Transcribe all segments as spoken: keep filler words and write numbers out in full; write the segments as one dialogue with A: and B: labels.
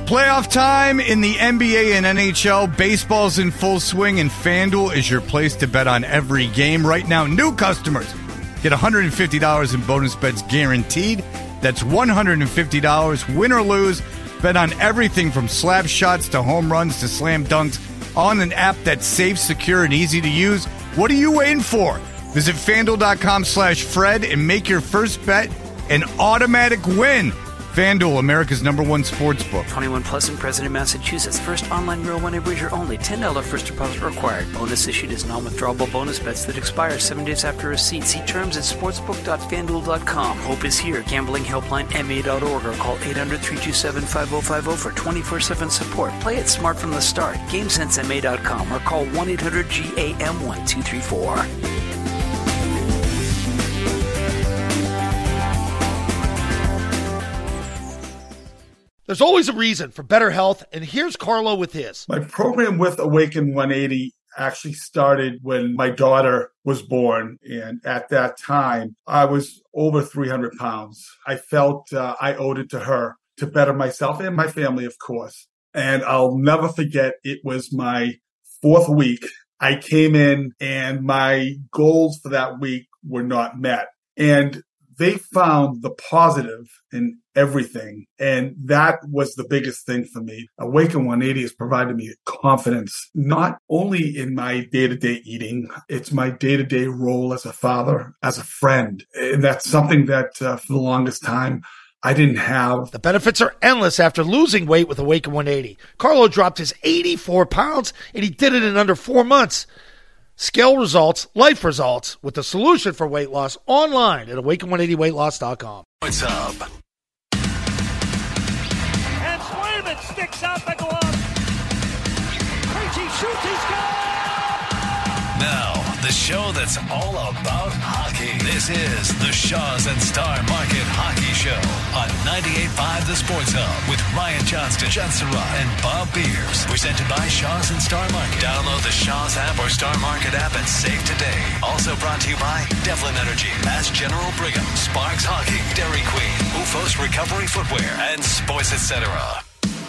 A: Playoff time in the N B A and N H L. Baseball's in full swing, and FanDuel is your place to bet on every game. Right now, new customers get one hundred fifty dollars in bonus bets guaranteed. That's one hundred fifty dollars, win or lose. Bet on everything from slap shots to home runs to slam dunks on an app that's safe, secure, and easy to use. What are you waiting for? Visit FanDuel.com slash Fred and make your first bet an automatic win. FanDuel, America's number one sports book.
B: twenty-one plus in President, Massachusetts. First online real money wager only. ten dollars first deposit required. Bonus issued as non-withdrawable bonus bets that expire seven days after receipt. See terms at sportsbook dot fan duel dot com. Hope is here. Gambling helpline M A dot org or call eight hundred, three two seven, five oh five oh for twenty-four seven support. Play it smart from the start. game sense M A dot com or call one eight hundred G A M one two three four.
C: There's always a reason for better health, and here's Carlo with his.
D: My program with Awaken one eighty actually started when my daughter was born, and at that time, I was over three hundred pounds. I felt uh, I owed it to her to better myself and my family, of course. And I'll never forget, it was my fourth week. I came in, and my goals for that week were not met. And they found the positive in everything. And that was the biggest thing for me. Awaken one eighty has provided me confidence, not only in my day-to-day eating, it's my day-to-day role as a father, as a friend. And that's something that uh, for the longest time, I didn't have.
C: The benefits are endless after losing weight with Awaken one eighty. Carlo dropped his eighty-four pounds, and he did it in under four months. Scale results, life results, with the solution for weight loss online at awaken one eighty weight loss dot com.
E: What's up?
F: And Swayman sticks out the glove. Krejci shoots, he scores!
E: Now, the show that's all about hockey. This is the Shaw's and Star Market Hockey Show on ninety-eight point five The Sports Hub with Ryan Johnston, Judd Surratt, and Bob Beers. Presented by Shaw's and Star Market. Download the Shaw's app or Star Market app and save today. Also brought to you by Devlin Energy, Mass General Brigham, Sparks Hockey, Dairy Queen, Ufos Recovery Footwear, and Sports et cetera.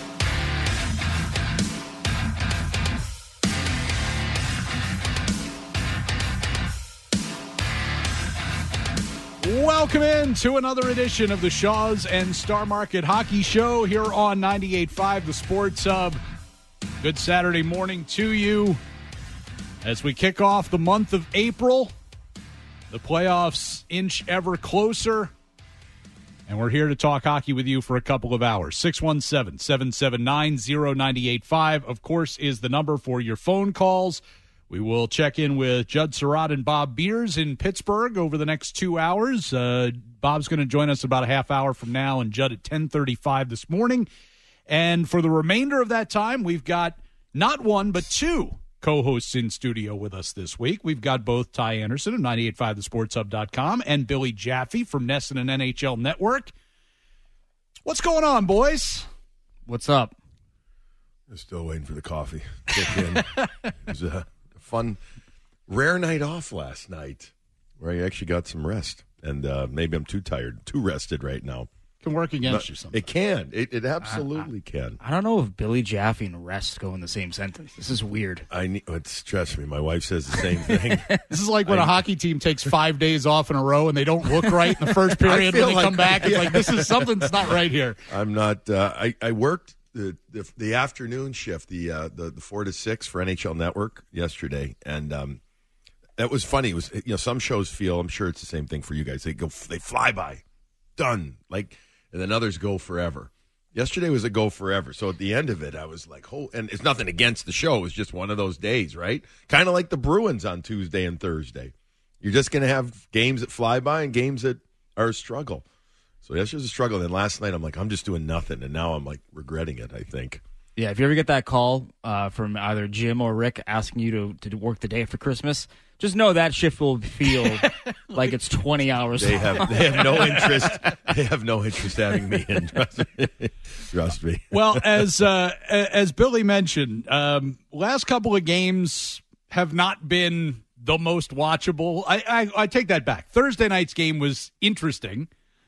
G: Welcome in to another edition of the Shaw's and Star Market Hockey Show here on ninety-eight point five The Sports Hub. Good Saturday morning to you as we kick off the month of April. The playoffs inch ever closer, and we're here to talk hockey with you for a couple of hours. six one seven, seven seven nine, zero nine eight five, of course, is the number for your phone calls. We will check in with Judd Surratt and Bob Beers in Pittsburgh over the next two hours. Uh, Bob's going to join us about a half hour from now, and Judd at ten thirty-five this morning. And for the remainder of that time, we've got not one but two co-hosts in studio with us this week. We've got both Ty Anderson of ninety-eight point five the sports hub dot com and Billy Jaffe from Nesson and N H L Network. What's going on, boys?
H: What's up?
I: I'm still waiting for the coffee to kick in. It was a fun, rare night off last night where I actually got some rest. And uh, maybe I'm too tired, too rested right now.
G: It can work against
I: But
G: you sometimes.
I: It can. It, it absolutely I, I, can.
H: I don't know if Billy Jaffe and rest go in the same sentence. This is weird.
I: I need, it's, trust me, my wife says the same thing.
G: This is like when
I: I,
G: a hockey team takes five days off in a row and they don't look right in the first period. When they like, come back, it's yeah. like, this is something's not right here.
I: I'm not, uh, I, I worked the, the the afternoon shift, the, uh, the the four to six for N H L Network yesterday, and um, that was funny. It was, you know, some shows feel, I'm sure it's the same thing for you guys. They go, they fly by, done, like, and then others go forever. Yesterday was a go forever. So at the end of it, I was like, oh, and it's nothing against the show. It was just one of those days, right? Kind of like the Bruins on Tuesday and Thursday. You're just going to have games that fly by and games that are a struggle. So yesterday was a struggle. Then last night, I'm like, I'm just doing nothing. And now I'm like regretting it, I think.
H: Yeah, if you ever get that call uh, from either Jim or Rick asking you to, to work the day after Christmas, just know that shift will feel like it's twenty hours
I: They
H: long.
I: have they have no interest. They have no interest having me in. Trust me. Trust me.
G: Well, as uh, as Billy mentioned, um, last couple of games have not been the most watchable. I, I, I take that back. Thursday night's game was interesting.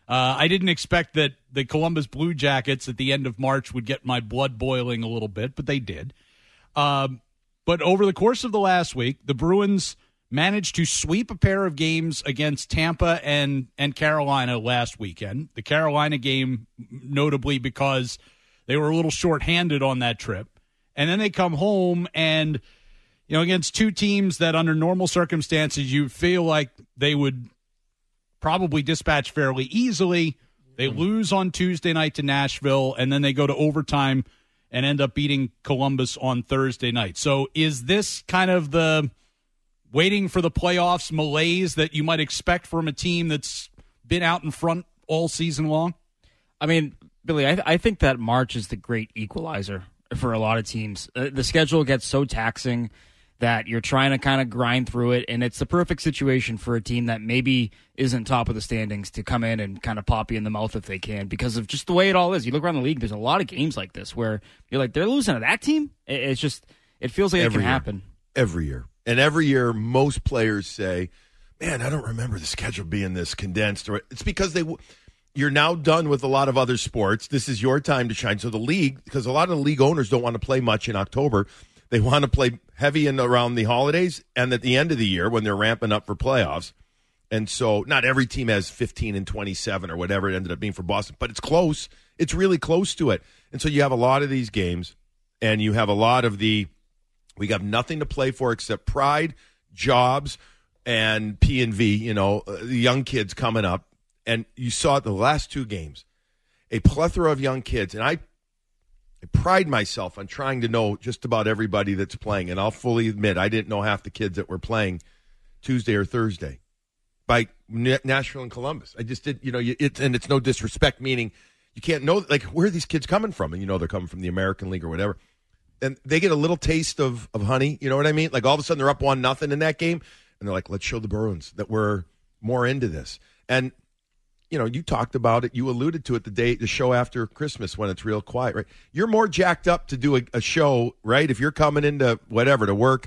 G: Uh, I didn't expect that the Columbus Blue Jackets at the end of March would get my blood boiling a little bit, but they did. Um, but over the course of the last week, the Bruins managed to sweep a pair of games against Tampa and, and Carolina last weekend. The Carolina game, notably because they were a little shorthanded on that trip. And then they come home and, you know, against two teams that under normal circumstances you feel like they would probably dispatch fairly easily. They lose on Tuesday night to Nashville, and then they go to overtime and end up beating Columbus on Thursday night. So is this kind of the waiting for the playoffs malaise that you might expect from a team that's been out in front all season long?
H: I mean, Billy, I, th- I think that March is the great equalizer for a lot of teams. Uh, the schedule gets so taxing that you're trying to kind of grind through it, and it's the perfect situation for a team that maybe isn't top of the standings to come in and kind of pop you in the mouth if they can, because of just the way it all is. You look around the league, there's a lot of games like this where you're like, they're losing to that team? It's just, it feels like
I: every
H: it can
I: year.
H: happen.
I: Every year. And every year, most players say, man, I don't remember the schedule being this condensed. Or it's because they... You're now done with a lot of other sports. This is your time to shine. So the league, because a lot of the league owners don't want to play much in October. They want to play heavy in around the holidays and at the end of the year when they're ramping up for playoffs. And so not every team has fifteen and twenty-seven or whatever it ended up being for Boston, but it's close. It's really close to it. And so you have a lot of these games, and you have a lot of the, we got nothing to play for except pride, jobs, and P and V, you know, uh, the young kids coming up. And you saw the last two games, a plethora of young kids. And I, I pride myself on trying to know just about everybody that's playing. And I'll fully admit I didn't know half the kids that were playing Tuesday or Thursday by Nashville and Columbus. I just did, you know, it's, and it's no disrespect, meaning you can't know, like, where are these kids coming from? And you know they're coming from the American League or whatever. And they get a little taste of, of honey, you know what I mean? Like all of a sudden they're up one nothing in that game. And they're like, let's show the Bruins that we're more into this. And you know, you talked about it. You alluded to it the day, the show after Christmas when it's real quiet, right? You're more jacked up to do a, a show, right? If you're coming into whatever to work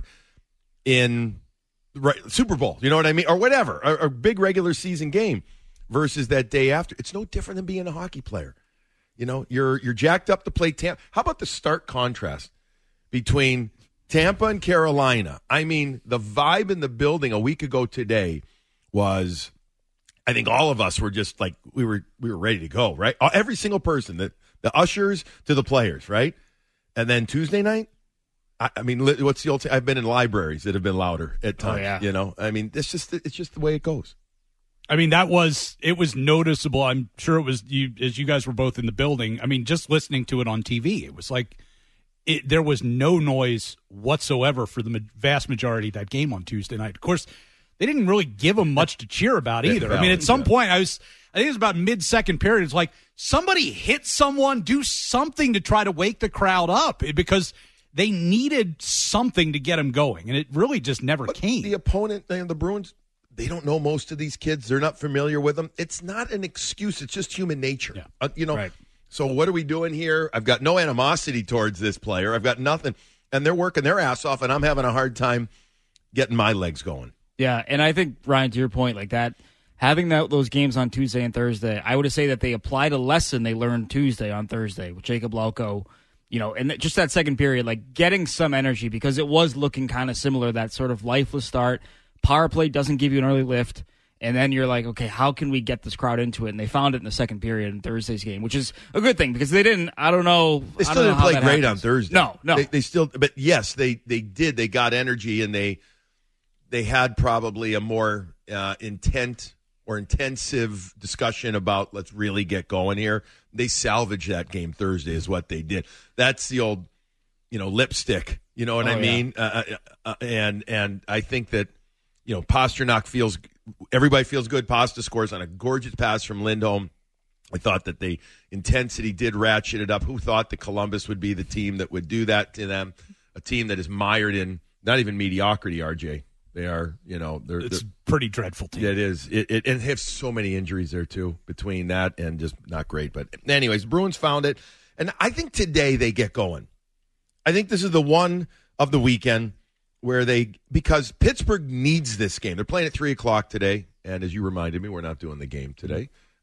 I: in right, Super Bowl, you know what I mean? Or whatever, a, a big regular season game versus that day after. It's no different than being a hockey player. You know, you're you're jacked up to play Tampa. How about the stark contrast between Tampa and Carolina? I mean, the vibe in the building a week ago today was, I think all of us were just like, we were we were ready to go, right? Every single person, the, the ushers to the players, right? And then Tuesday night, I, I mean, what's the old t- I've been in libraries that have been louder at times,
H: oh, yeah.
I: you know? I mean, it's just it's just the way it goes.
G: I mean, that was, it was noticeable. I'm sure it was, you as you guys were both in the building. I mean, just listening to it on T V, it was like, it, there was no noise whatsoever for the vast majority of that game on Tuesday night. Of course, they didn't really give them much to cheer about either. I mean, at some point, I was, I think it was about mid-second period. It's like somebody hit someone, do something to try to wake the crowd up because they needed something to get them going, and it really just never
I: but
G: came.
I: The opponent, the Bruins, they don't know most of these kids. They're not familiar with them. It's not an excuse. It's just human nature.
G: Yeah.
I: Uh, you know.
G: Right.
I: So what are we doing here? I've got no animosity towards this player. I've got nothing, and they're working their ass off, and I'm having a hard time getting my legs going.
H: Yeah, and I think, Ryan, to your point, like that, having that, those games on Tuesday and Thursday, I would say that they applied a lesson they learned Tuesday on Thursday with Jacob Lauko, you know, and just that second period, like getting some energy because it was looking kind of similar, that sort of lifeless start. Power play doesn't give you an early lift, and then you're like, okay, how can we get this crowd into it? And they found it in the second period in Thursday's game, which is a good thing because they didn't, I don't know.
I: They still
H: I don't
I: didn't
H: know
I: play
H: how
I: great
H: happens.
I: on Thursday.
H: No, no.
I: They, they still, but yes, they, they did. They got energy, and they they had probably a more uh, intent or intensive discussion about let's really get going here. They salvaged that game Thursday is what they did. That's the old, you know, lipstick. You know what
H: oh,
I: I mean?
H: Yeah.
I: Uh, uh, and and I think that, you know, Pasternak feels, everybody feels good. Pasta scores on a gorgeous pass from Lindholm. I thought that the intensity did ratchet it up. Who thought that Columbus would be the team that would do that to them? A team that is mired in not even mediocrity, R J. They are, you know, they're
G: it's
I: they're,
G: pretty dreadful team.
I: Yeah, it is. It, it and have so many injuries there too between that and just not great. But anyways, Bruins found it, and I think today they get going. I think this is the one of the weekend where they, because Pittsburgh needs this game. They're playing at three o'clock today, and as you reminded me, we're not doing the game today.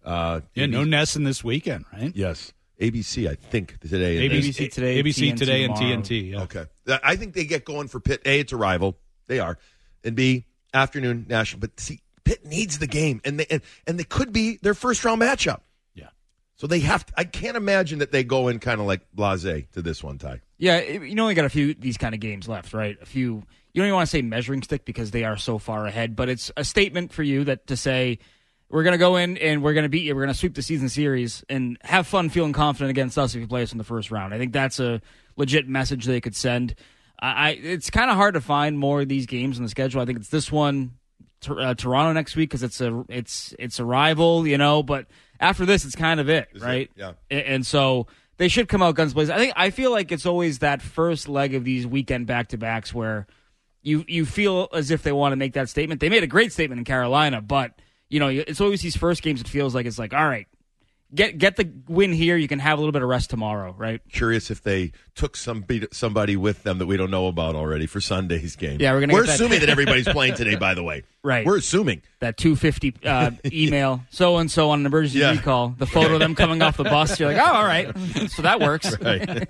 I: Uh,
G: yeah, no Nesson this weekend, right?
I: Yes. A B C, I think, today.
H: A B C today,
G: A B C
H: T N T
G: today, and
H: tomorrow.
G: T N T. Yeah.
I: Okay. I think they get going for Pitt. A, it's a rival. They are. And B, afternoon national. But see, Pitt needs the game. And they, and, and they could be their first-round matchup.
G: Yeah.
I: So they have to, I can't imagine that they go in kind of like blasé to this one, Ty.
H: Yeah, you only got a few these kind of games left, right? A few. You don't even want to say measuring stick because they are so far ahead, but it's a statement for you that to say we're going to go in and we're going to beat you. We're going to sweep the season series and have fun feeling confident against us if you play us in the first round. I think that's a legit message they could send. I, I it's kind of hard to find more of these games on the schedule. I think it's this one, uh, Toronto next week because it's a it's it's a rival, you know. But after this, it's kind of it,
I: Is
H: right?
I: it? Yeah.
H: And, and so they should come out guns blazing. I think I feel like it's always that first leg of these weekend back to backs where you you feel as if they want to make that statement. They made a great statement in Carolina, but you know it's always these first games. It feels like it's like, all right, get get the win here. You can have a little bit of rest tomorrow, right?
I: Curious if they took somebody somebody with them that we don't know about already for Sunday's game.
H: Yeah, we're gonna.
I: We're
H: get
I: assuming
H: that,
I: that everybody's playing today. By the way,
H: right?
I: We're assuming
H: that two fifty uh, email so and so on an emergency
I: Yeah.
H: recall. The photo of them coming off the bus. You're like, oh, all right, so that works.
I: Right.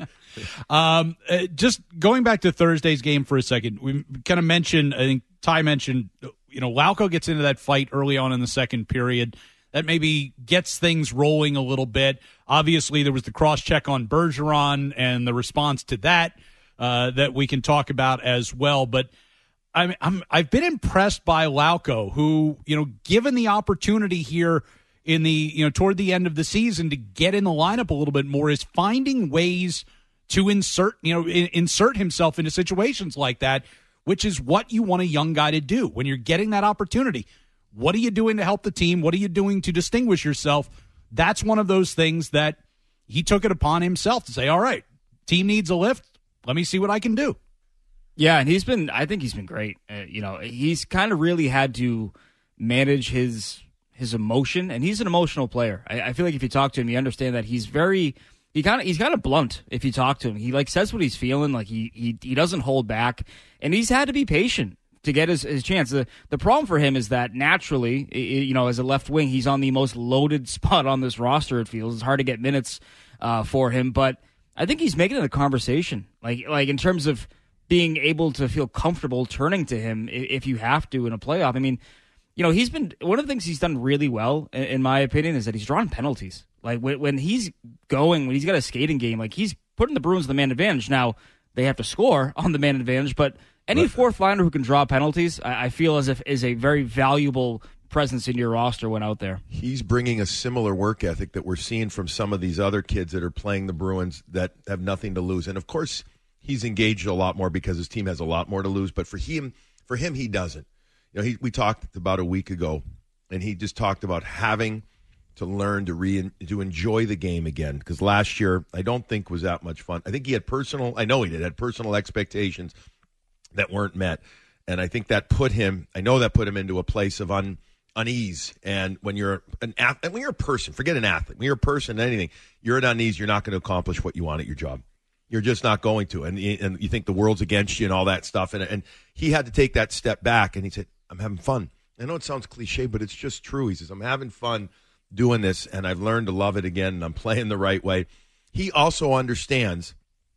G: Um, uh, just going back to Thursday's game for a second, we kind of mentioned, I think Ty mentioned, you know, Lauko gets into that fight early on in the second period. That maybe gets things rolling a little bit. Obviously, there was the cross-check on Bergeron and the response to that uh, that we can talk about as well. But I'm, I'm, I've been impressed by Lauko, who, you know, given the opportunity here in the, you know, toward the end of the season to get in the lineup a little bit more, is finding ways to insert, you know, in, insert himself into situations like that, which is what you want a young guy to do when you're getting that opportunity. What are you doing to help the team? What are you doing to distinguish yourself? That's one of those things that he took it upon himself to say, all right, team needs a lift. Let me see what I can do.
H: Yeah, and he's been, I think he's been great. Uh, you know, he's kind of really had to manage his his emotion, and he's an emotional player. I, I feel like if you talk to him, you understand that he's very, he kind of he's kind of blunt if you talk to him. He like says what he's feeling, like he he he doesn't hold back, and he's had to be patient to get his, his chance. The, the problem for him is that naturally, you know, as a left wing, he's on the most loaded spot on this roster, it feels. It's hard to get minutes uh, for him, but I think he's making it a conversation. Like, like in terms of being able to feel comfortable turning to him if you have to in a playoff. I mean, you know, he's been, one of the things he's done really well, in my opinion, is that he's drawn penalties. Like, when, when he's going, when he's got a skating game, like, he's putting the Bruins the man advantage. Now, they have to score on the man advantage, but any fourth liner who can draw penalties, I, I feel as if is a very valuable presence in your roster when out there.
I: He's bringing a similar work ethic that we're seeing from some of these other kids that are playing the Bruins that have nothing to lose. And, of course, he's engaged a lot more because his team has a lot more to lose. But for him, for him, he doesn't. You know, he, we talked about a week ago, and he just talked about having to learn to re to enjoy the game again. Because last year, I don't think was that much fun. I think he had personal, I know he did, had personal expectations that weren't met. And I think that put him, I know that put him into a place of un, unease. And when you're an athlete, when you're a person, forget an athlete, when you're a person, anything, you're at unease, you're not going to accomplish what you want at your job. You're just not going to. And, and you think the world's against you and all that stuff. And, and he had to take that step back, and he said, I'm having fun. I know it sounds cliche, but it's just true. He says, I'm having fun doing this, and I've learned to love it again, and I'm playing the right way. He also understands,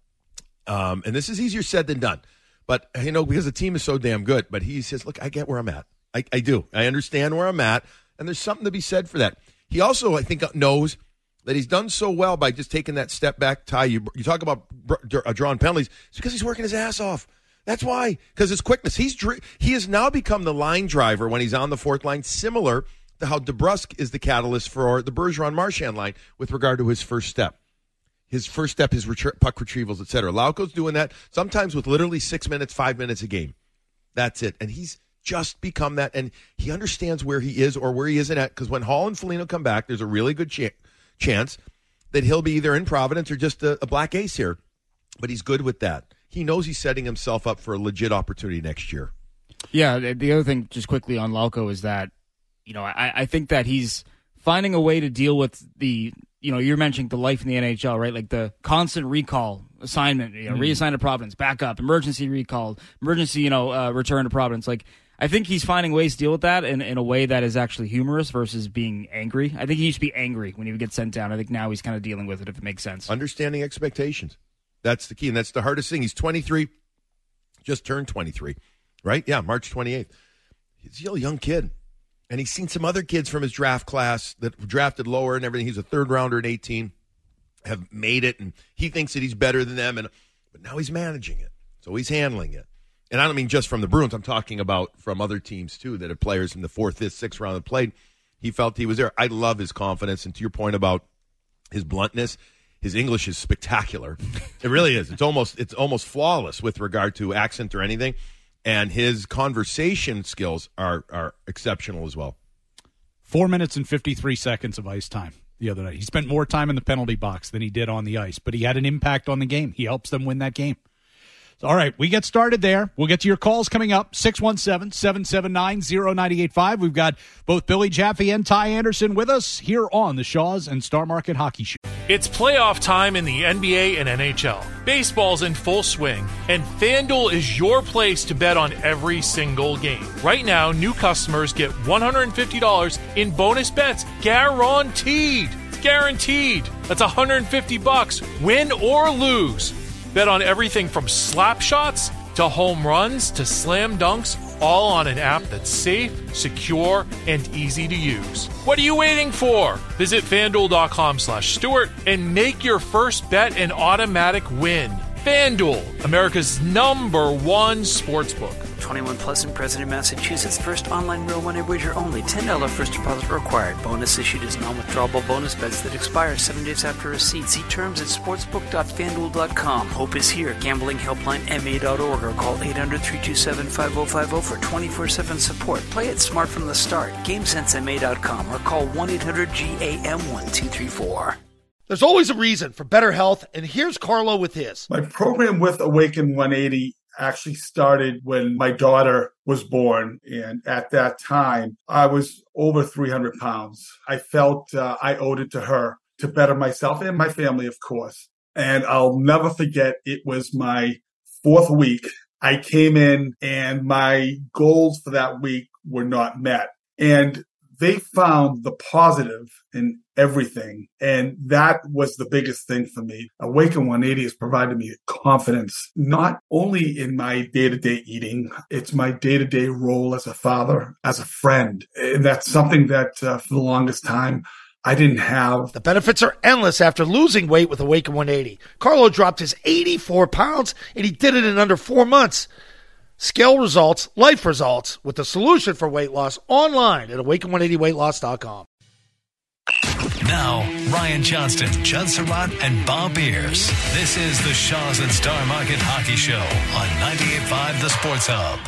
I: um, and this is easier said than done, but, you know, because the team is so damn good. But he says, look, I get where I'm at. I, I do. I understand where I'm at, and there's something to be said for that. He also, I think, knows that he's done so well by just taking that step back. Ty, you, you talk about uh, drawing penalties. It's because he's working his ass off. That's why, because his quickness. He's He has now become the line driver when he's on the fourth line, similar to how DeBrusk is the catalyst for the Bergeron-Marchand line with regard to his first step. His first step, his ret- puck retrievals, et cetera. Lauko's doing that sometimes with literally six minutes, five minutes a game. That's it. And he's just become that. And he understands where he is or where he isn't at. Because when Hall and Foligno come back, there's a really good ch- chance that he'll be either in Providence or just a, a black ace here. But he's good with that. He knows he's setting himself up for a legit opportunity next year.
H: Yeah, the other thing, just quickly on Lauko, is that, you know, I, I think that he's finding a way to deal with the, you know, you're mentioning the life in the N H L, right? Like the constant recall assignment, you know, mm. reassign to Providence, back up, emergency recall, emergency, you know, uh, return to Providence. Like, I think he's finding ways to deal with that in, in a way that is actually humorous versus being angry. I think he used to be angry when he would get sent down. I think now he's kind of dealing with it, if it makes sense.
I: Understanding expectations. That's the key, and that's the hardest thing. He's twenty-three, just turned twenty-three, right? Yeah, March twenty-eighth. He's a young kid, and he's seen some other kids from his draft class that drafted lower and everything. He's a third rounder at eighteen, have made it, and he thinks that he's better than them, and but now he's managing it, so he's handling it. And I don't mean just from the Bruins. I'm talking about from other teams, too, that have players in the fourth, fifth, sixth round that played. He felt he was there. I love his confidence. And to your point about his bluntness, his English is spectacular. It really is. It's almost it's almost flawless with regard to accent or anything. And his conversation skills are, are exceptional as well.
G: Four minutes and fifty-three seconds of ice time the other night. He spent more time in the penalty box than he did on the ice, but he had an impact on the game. He helps them win that game. All right, we get started there. We'll get to your calls coming up, six one seven, seven seven nine, zero nine eight five. We've got both Billy Jaffe and Ty Anderson with us here on the Shaw's and Star Market Hockey Show.
J: It's playoff time in the N B A and N H L. Baseball's in full swing, and FanDuel is your place to bet on every single game. Right now, new customers get one hundred fifty dollars in bonus bets guaranteed. It's guaranteed. That's one hundred fifty bucks, win or lose. Bet on everything from slap shots to home runs to slam dunks, all on an app that's safe, secure, and easy to use. What are you waiting for? Visit FanDuel.com slash Stewart and make your first bet an automatic win. FanDuel, America's number one sportsbook.
B: twenty-one plus and present in Massachusetts. First online real money wager only. ten dollars first deposit required. Bonus issued as non-withdrawable bonus bets that expire seven days after receipt. See terms at sportsbook dot fanduel dot com. Hope is here. Gambling helpline M A dot org or call eight hundred, three two seven, five zero five zero for twenty-four seven support. Play it smart from the start. GameSense M A dot com or call one eight hundred G A M one two three four.
C: There's always a reason for better health, and here's Carlo with his.
D: My program with Awaken one eighty actually started when my daughter was born. And at that time, I was over three hundred pounds. I felt uh, I owed it to her to better myself and my family, of course. And I'll never forget, it was my fourth week. I came in and my goals for that week were not met. And they found the positive in everything. And that was the biggest thing for me. Awaken one eighty has provided me confidence, not only in my day-to-day eating, it's my day-to-day role as a father, as a friend. And that's something that uh, for the longest time, I didn't have.
C: The benefits are endless after losing weight with Awaken one eighty. Carlo dropped his eighty-four pounds, and he did it in under four months. Scale results, life results, with the solution for weight loss online at awaken one eighty weight loss dot com.
E: Now, Ryan Johnston, Judd Surratt, and Bob Beers. This is the Shaw's and Star Market Hockey Show on ninety-eight point five The Sports Hub.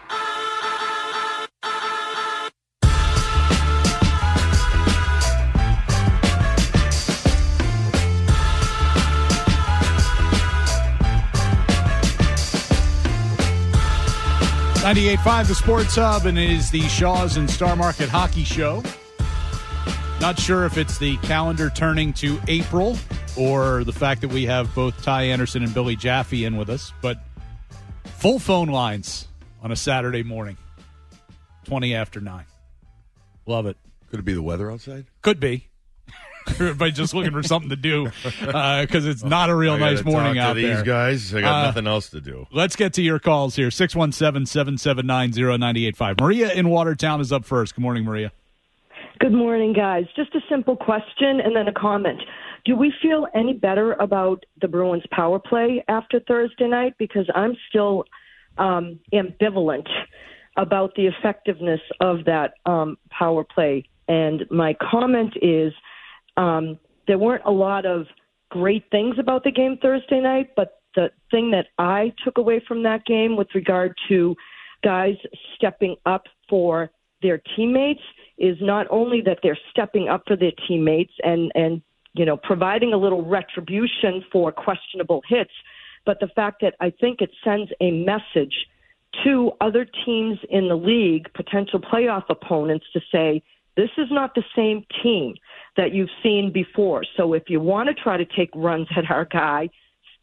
G: ninety-eight point five The Sports Hub, and it is the Shaw's and Star Market Hockey Show. Not sure if it's the calendar turning to April or the fact that we have both Ty Anderson and Billy Jaffe in with us, but full phone lines on a Saturday morning, twenty after nine. Love it.
I: Could it be the weather outside?
G: Could be. Everybody's just looking for something to do because uh, it's not a real nice morning
I: talk
G: out
I: to
G: there.
I: These guys, I got
G: uh,
I: nothing else to do.
G: Let's get to your calls here. six one seven, seven seven nine, zero nine eight five. Maria in Watertown is up first. Good morning, Maria.
K: Good morning, guys. Just a simple question and then a comment. Do we feel any better about the Bruins power play after Thursday night? Because I'm still um, ambivalent about the effectiveness of that um, power play. And my comment is, Um, there weren't a lot of great things about the game Thursday night, but the thing that I took away from that game with regard to guys stepping up for their teammates is not only that they're stepping up for their teammates and, and you know, providing a little retribution for questionable hits, but the fact that I think it sends a message to other teams in the league, potential playoff opponents, to say, this is not the same team that you've seen before. So if you want to try to take runs at our guy,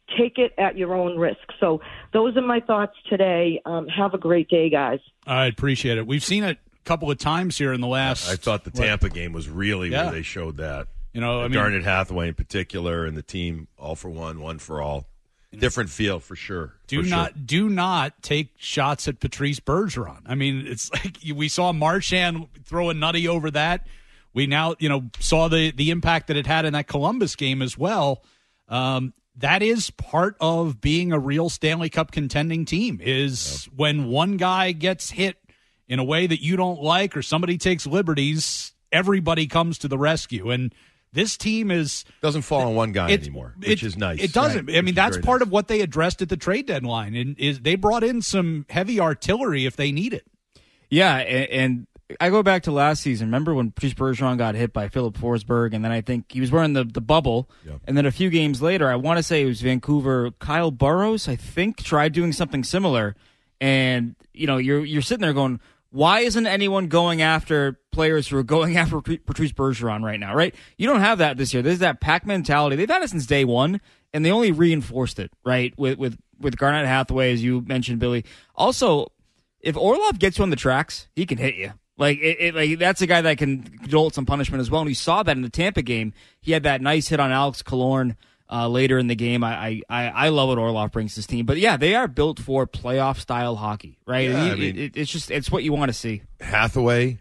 K: take it at your own risk. So those are my thoughts today. Um, have a great day, guys.
G: I appreciate it. We've seen it a couple of times here in the last.
I: I thought the Tampa what? game was really
G: yeah.
I: where they showed that.
G: You know, I mean,
I: Garnet Hathaway in particular, and the team all for one, one for all. Different feel for sure.
G: Do
I: for
G: not
I: sure.
G: do not take shots at Patrice Bergeron. I mean, it's like we saw Marchand throw a nutty over that. We now, you know, saw the the impact that it had in that Columbus game as well. Um, that is part of being a real Stanley Cup contending team is yep. when one guy gets hit in a way that you don't like or somebody takes liberties, everybody comes to the rescue. And this team is
I: doesn't fall on one guy anymore, which
G: it,
I: is nice.
G: It doesn't.
I: Right.
G: I mean, that's part
I: nice.
G: of what they addressed at the trade deadline, and is they brought in some heavy artillery if they need it.
H: Yeah, and, and I go back to last season. Remember when Patrice Bergeron got hit by Philip Forsberg, and then I think he was wearing the, the bubble, yep. and then a few games later, I want to say it was Vancouver, Kyle Burrows, I think, tried doing something similar, and you know, you're you're sitting there going, why isn't anyone going after players who are going after Patrice Bergeron right now, right? You don't have that this year. There's that pack mentality. They've had it since day one, and they only reinforced it, right, with with, with Garnet Hathaway, as you mentioned, Billy. Also, if Orlov gets you on the tracks, he can hit you. Like, it, it, like that's a guy that can jolt some punishment as well, and we saw that in the Tampa game. He had that nice hit on Alex Killorn uh, later in the game. I, I I love what Orlov brings to this team. But, yeah, they are built for playoff-style hockey, right?
I: Yeah,
H: it,
I: I mean,
H: it, it's just it's what you want to see.
I: Hathaway,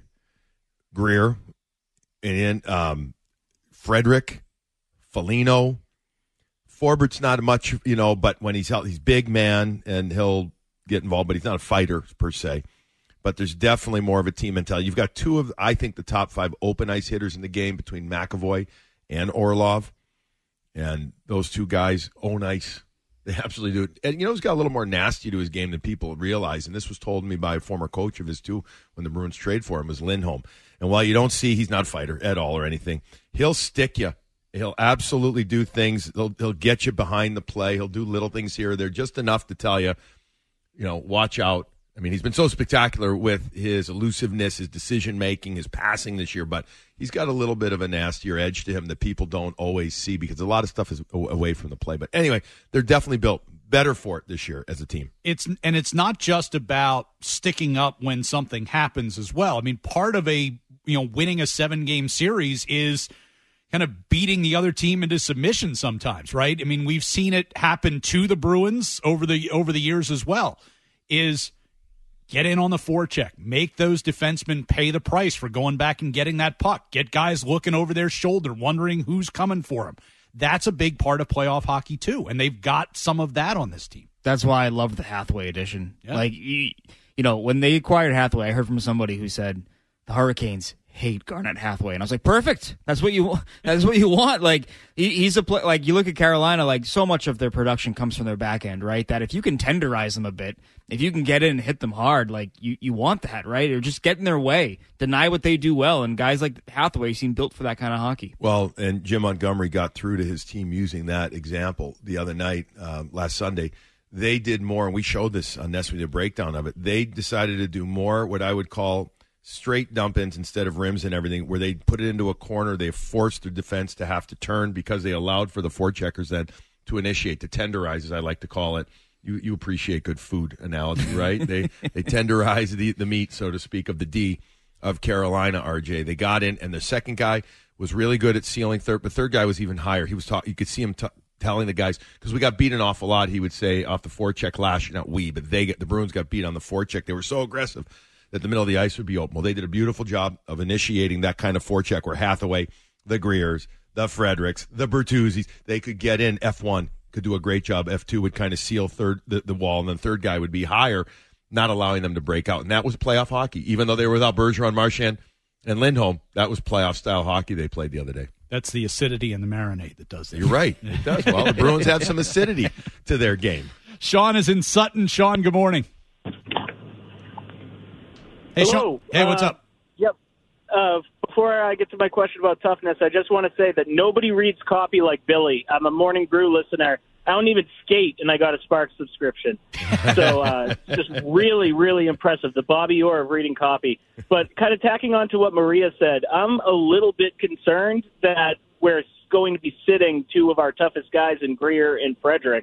I: Greer, and then um, Frederick, Foligno. Forbert's not much, you know, but when he's he's big man and he'll get involved, but he's not a fighter per se. But there's definitely more of a team mentality. You've got two of, I think, the top five open ice hitters in the game between McAvoy and Orlov. And those two guys own ice. They absolutely do it. And, you know, he's got a little more nasty to his game than people realize. And this was told to me by a former coach of his, too, when the Bruins trade for him, was Lindholm. And while you don't see he's not a fighter at all or anything, he'll stick you. He'll absolutely do things. He'll, he'll get you behind the play. He'll do little things here or there, just enough to tell you, you know, watch out. I mean, he's been so spectacular with his elusiveness, his decision-making, his passing this year, but he's got a little bit of a nastier edge to him that people don't always see because a lot of stuff is away from the play. But anyway, they're definitely built better for it this year as a team.
G: It's and it's not just about sticking up when something happens as well. I mean, part of a, you know, winning a seven-game series is kind of beating the other team into submission sometimes, right? I mean, we've seen it happen to the Bruins over the over the years as well. Is get in on the forecheck. Make those defensemen pay the price for going back and getting that puck. Get guys looking over their shoulder, wondering who's coming for them. That's a big part of playoff hockey, too, and they've got some of that on this team.
H: That's why I love the Hathaway edition.
G: Yeah.
H: Like, you, you know, when they acquired Hathaway, I heard from somebody who said the Hurricanes hate Garnet Hathaway, and I was like, perfect. That's what you. That's what you want. Like he, he's a play, like you look at Carolina. Like so much of their production comes from their back end, right? That if you can tenderize them a bit, if you can get in and hit them hard, like you, you want that, right? Or just get in their way, deny what they do well, and guys like Hathaway seem built for that kind of hockey.
I: Well, and Jim Montgomery got through to his team using that example the other night, um, last Sunday. They did more, and we showed this on Nesby, the breakdown of it. They decided to do more what I would call straight dump-ins instead of rims and everything, where they put it into a corner. They forced the defense to have to turn because they allowed for the forecheckers then to initiate, to tenderize, as I like to call it. You you appreciate good food analogy, right? they they tenderize the, the meat, so to speak, of the D of Carolina, R J. They got in, and the second guy was really good at sealing third, but third guy was even higher. He was talk, you could see him t- telling the guys, because we got beat an awful lot, he would say, off the forecheck last year. Not we, but they get the Bruins got beat on the forecheck. They were so aggressive that the middle of the ice would be open. Well, they did a beautiful job of initiating that kind of forecheck where Hathaway, the Greers, the Fredericks, the Bertuzzi's, they could get in. F one could do a great job. F two would kind of seal third the, the wall, and then third guy would be higher, not allowing them to break out. And that was playoff hockey. Even though they were without Bergeron, Marchand, and Lindholm, that was playoff-style hockey they played the other day.
G: That's the acidity and the marinade that does that.
I: You're right. It does. Well, the Bruins have some acidity to their game.
G: Sean is in Sutton. Sean, good morning. Hey,
L: Hello.
G: Sean. Hey, what's
L: uh,
G: up?
L: Yep. Uh, before I get to my question about toughness, I just want to say that nobody reads copy like Billy. I'm a Morning Brew listener. I don't even skate, and I got a Spark subscription. So uh, just really, really impressive. The Bobby Orr of reading copy. But kind of tacking on to what Maria said, I'm a little bit concerned that we're going to be sitting two of our toughest guys in Greer and Frederick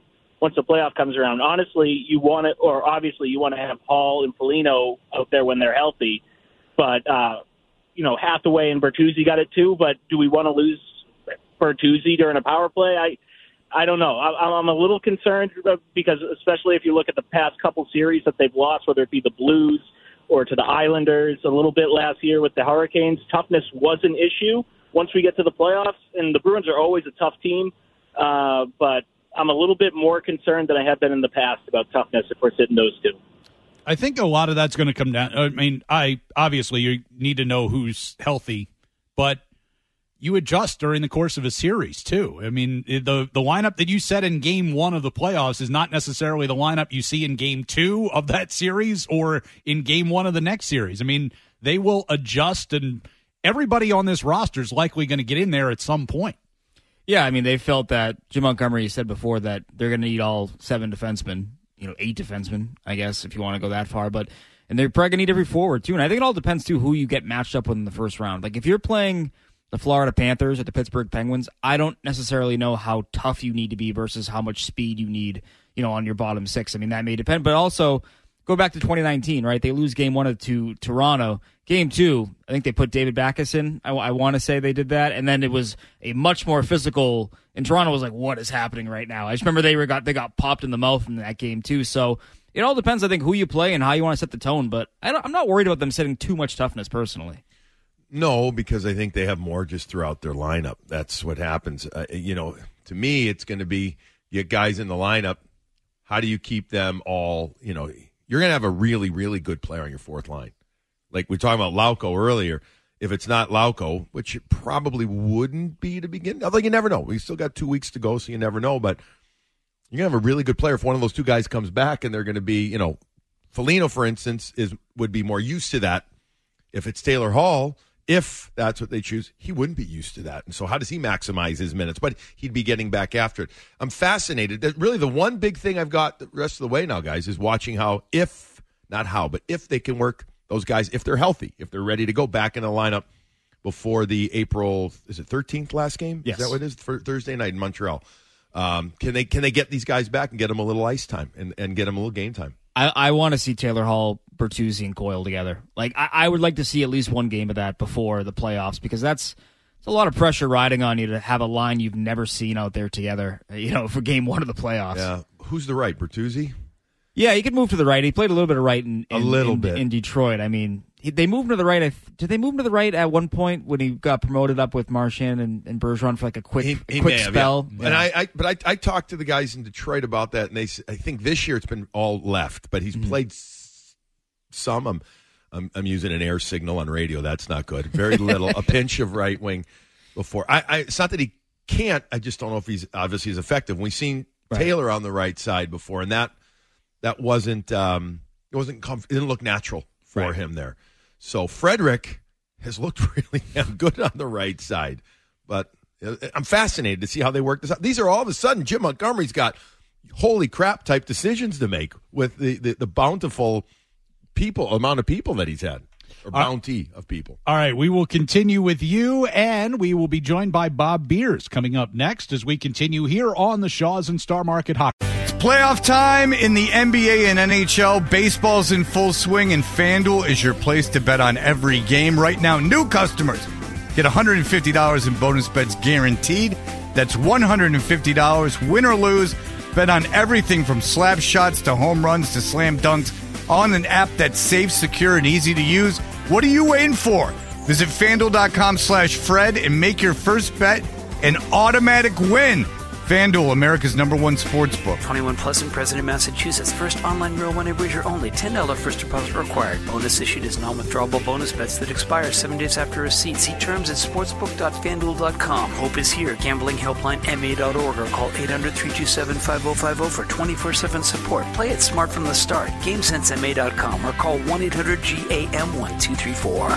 L: once the playoff comes around. Honestly, you want it, or obviously you want to have Hall and Foligno out there when they're healthy. But, uh, you know, Hathaway and Bertuzzi got it too, but do we want to lose Bertuzzi during a power play? I I don't know. I, I'm a little concerned because especially if you look at the past couple series that they've lost, whether it be the Blues or to the Islanders a little bit last year with the Hurricanes, toughness was an issue once we get to the playoffs. And the Bruins are always a tough team, uh, but I'm a little bit more concerned than I have been in the past about toughness if we're sitting those two.
G: I think a lot of that's going to come down. I mean, I obviously you need to know who's healthy, but you adjust during the course of a series too. I mean, the the lineup that you set in game one of the playoffs is not necessarily the lineup you see in game two of that series or in game one of the next series. I mean, they will adjust, and everybody on this roster is likely going to get in there at some point.
H: Yeah, I mean, they felt that Jim Montgomery said before that they're going to need all seven defensemen, you know, eight defensemen, I guess, if you want to go that far. But and they're probably going to need every forward too. And I think it all depends too who you get matched up with in the first round. Like if you're playing the Florida Panthers or the Pittsburgh Penguins, I don't necessarily know how tough you need to be versus how much speed you need, you know, on your bottom six. I mean, that may depend. But also, go back to twenty nineteen, right? They lose game one to Toronto. Game two, I think they put David Backes in. I, I want to say they did that. And then it was a much more physical, and Toronto was like, what is happening right now? I just remember they were got they got popped in the mouth in that game too. So it all depends, I think, who you play and how you want to set the tone. But I don't, I'm not worried about them setting too much toughness personally.
I: No, because I think they have more just throughout their lineup. That's what happens. Uh, you know, to me, it's going to be you get guys in the lineup. How do you keep them all? You know, you're going to have a really, really good player on your fourth line. Like we were talking about Lauko earlier. If it's not Lauko, which it probably wouldn't be to begin, although you never know. We still got two weeks to go, so you never know. But you're going to have a really good player if one of those two guys comes back, and they're going to be, you know, Foligno, for instance, is would be more used to that. If it's Taylor Hall, if that's what they choose, he wouldn't be used to that. And so how does he maximize his minutes? But he'd be getting back after it. I'm fascinated. That really the one big thing I've got the rest of the way now, guys, is watching how, if, not how, but if they can work those guys, if they're healthy, if they're ready to go back in the lineup before the April, is it thirteenth last game?
H: Yes.
I: Is that what it is? For Thursday night in Montreal. Um, can they can they get these guys back and get them a little ice time and, and get them a little game time?
H: I, I want to see Taylor Hall, Bertuzzi, and Coyle together. Like I, I would like to see at least one game of that before the playoffs because that's it's a lot of pressure riding on you to have a line you've never seen out there together. You know, for game one of the playoffs.
I: Yeah, who's the right Bertuzzi?
H: Yeah, he could move to the right. He played a little bit of right in, in
I: a little
H: in,
I: bit
H: in Detroit. I mean, he, they moved him to the right. I, did they move him to the right at one point when he got promoted up with Marchand and, and Bergeron for like a quick
I: he, he
H: quick
I: have,
H: spell?
I: Yeah. And I, I, but I, I talked to the guys in Detroit about that, and they, I think this year it's been all left, but he's mm-hmm. played s- some. I'm, I'm, I'm using an air signal on radio. That's not good. Very little. A pinch of right wing before. I, I, it's not that he can't. I just don't know if he's obviously he's effective. We've seen right. Taylor on the right side before, and that. That wasn't um, it wasn't comf- it didn't look natural for right. him there. So Frederick has looked really damn good on the right side, but I'm fascinated to see how they work this out. These are all of a sudden Jim Montgomery's got holy crap type decisions to make with the, the, the bountiful people amount of people that he's had. Or bounty uh, of people.
G: All right, we will continue with you, and we will be joined by Bob Beers coming up next as we continue here on the Shaw's and Star Market Hockey. It's playoff time in the N B A and N H L. Baseball's in full swing, and FanDuel is your place to bet on every game. Right now, new customers get one hundred fifty dollars in bonus bets guaranteed. That's one hundred fifty dollars, win or lose. Bet on everything from slap shots to home runs to slam dunks on an app that's safe, secure, and easy to use. What are you waiting for? Visit FanDuel.com slash Fred and make your first bet an automatic win. FanDuel, America's number one sports book.
B: twenty-one plus in President, Massachusetts. First online real money wager only. ten dollars first deposit required. Bonus issued is non-withdrawable bonus bets that expire seven days after receipt. See terms at sportsbook dot fan duel dot com. Hope is here. Gambling helpline M A dot org or call eight hundred, three two seven, five oh five oh for twenty-four seven support. Play it smart from the start. game sense M A dot com or call one eight hundred G A M one two three four.